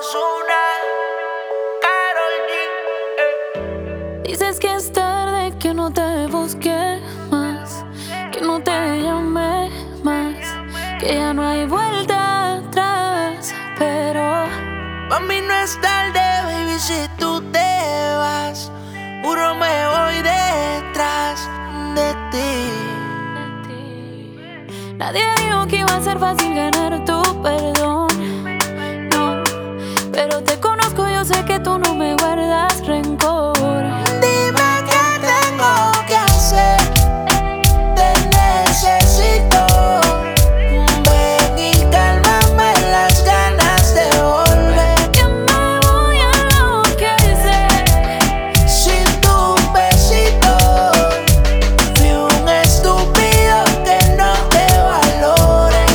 Ozuna, Karol G. Dices que es tarde, que no te busqué más, que no te llamé más, que ya no hay vuelta atrás. Pero pa' mí no es tarde, baby, si tú te vas, puro me voy detrás de ti. nadie dijo que iba a ser fácil ganar tu perdón, no, pero te conozco, yo sé que tú no me guardas rencor. Dime qué tengo que hacer, te necesito. Ven y cálmame las ganas de volver. Que me voy a enloquecer Sin tu besito, fui un estúpido que no te valore.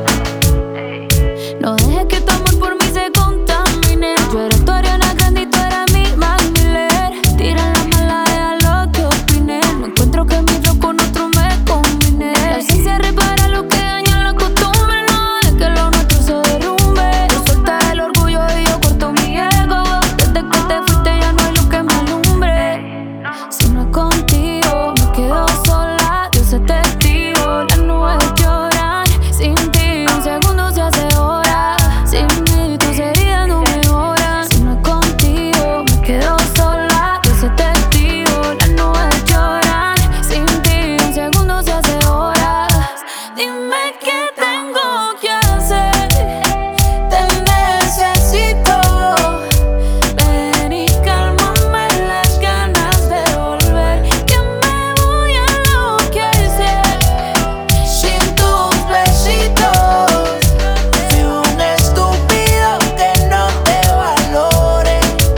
no dejes que tu amor por mí se contamine. Yo era tu Ariana Grande y tú eras mi Mac Miller. Tira la mala, deja lo que opine. No encuentro que mi flow con otro me combine. La ausencia repara lo que daña la costumbre. No es que lo nuestro se derrumbe. Tú sueltas el orgullo y yo corto mi ego. Desde que te fuiste ya no hay luz que me alumbre. Si no es contigo me quedo sola, Dios es testigo. Las nubes lloran sin ti, un segundo se hace hora. Sin mí tus heridas no mejoran. Si no es contigo me quedo sola, Dios es testigo. Las nubes lloran sin ti, un segundo se hace horas. Dime qué tengo que hacer, Te necesito. ven y cálmame las ganas de volver. Que me voy a enloquecer Sin tus besitos, fui un estúpido que no te valore.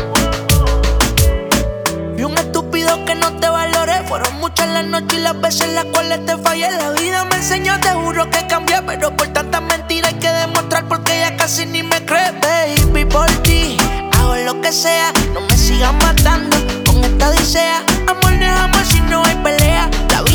Fui un estúpido que no te valore. Fueron muchas las noches y las veces en las cuales te fallé. La vida me enseñó, te juro que cambié, pero por tantas mentiras hay que demostrar porque ya casi ni me cree. Baby, por ti hago lo que sea. No me sigas matando con esta odisea. Amor no es amor si no hay pelea. La